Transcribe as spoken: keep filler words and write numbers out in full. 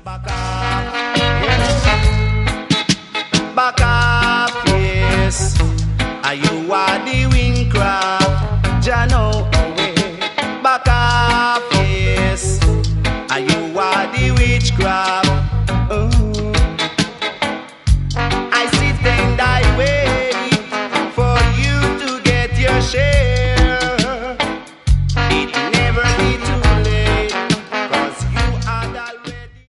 Back up, yes. Back up, yes. Are you are the wingcraft? Jano away. Back up, yes. Are you are the witchcraft?